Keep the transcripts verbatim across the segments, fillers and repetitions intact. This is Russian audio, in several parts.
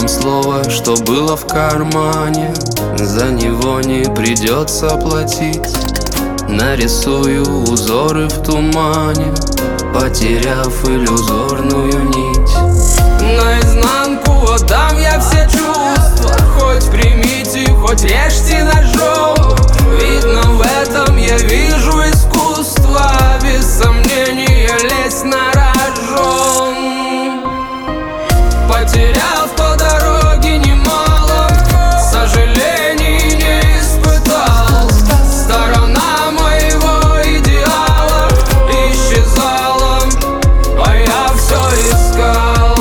вам слово, что было в кармане. За него не придется платить. Нарисую узоры в тумане, потеряв иллюзорную нить. Наизнанку отдам я все чувства, хоть примите, хоть режьте ножом. Видно, в этом я вижу искусство, без сомнения лезть на рожон. Потеряв по дороге немало, сожалений не испытал. Сторона моего идеала исчезала, а я все искал.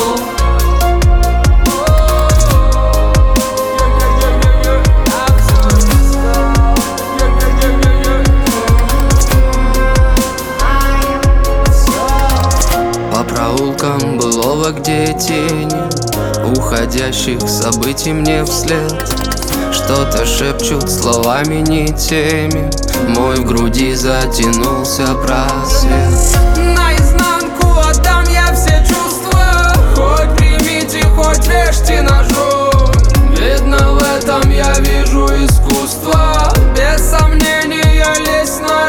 По проулкам былого, где тени уходящих событий мне вслед что-то шепчут словами не теми. Мой в груди затянулся просвет. Наизнанку отдам я все чувства, хоть примите, хоть режьте ножом. Видно, в этом я вижу искусство, без сомнения лезть на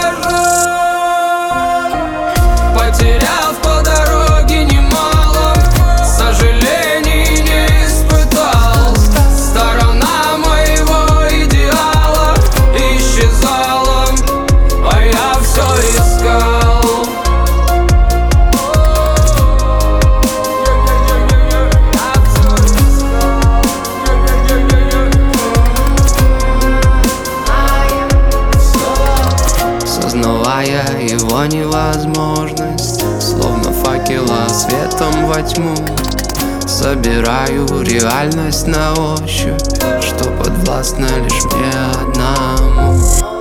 рожон. Потеряв по дороге немало, сожалений не испытал. Сторона моего идеала исчезала, а я все искал. Сознавая его невозможность, словно факела светом во тьму, собираю реальность на ощупь, что подвластна лишь мне одному.